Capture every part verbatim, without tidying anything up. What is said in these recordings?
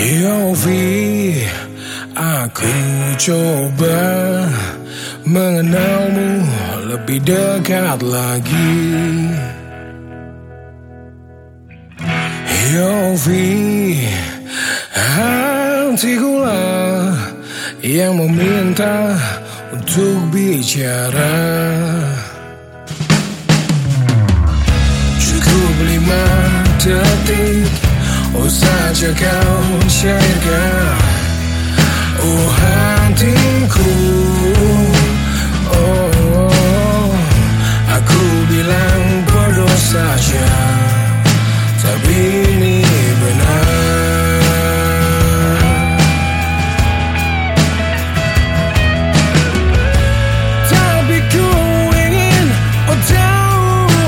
Yofi, aku coba mengenalmu lebih dekat lagi. Yofi, hatiku lah yang meminta untuk bicara. Cukup lima detik, oh saja kau syairkan, oh hatiku. Oh, oh, aku bilang bodoh saja, tapi ini benar. Tapi ku ingin oh tahu,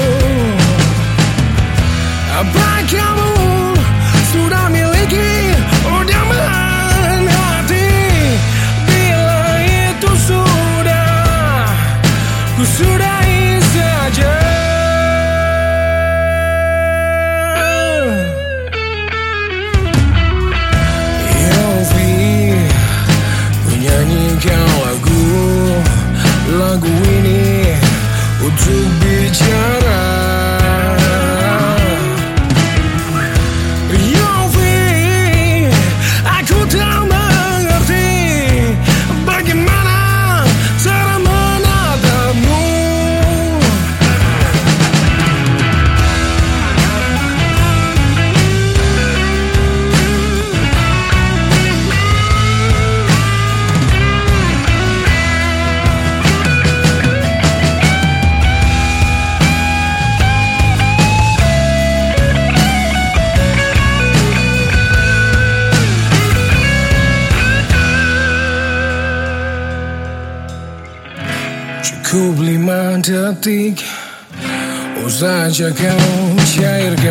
apa kamu sudah miliki undangan hati? Bila itu sudah, ku sudahi saja. Yofi, ku nyanyikan lagu, lagu ini untuk bicara. Cukup lima detik, oh saja kau cairkan.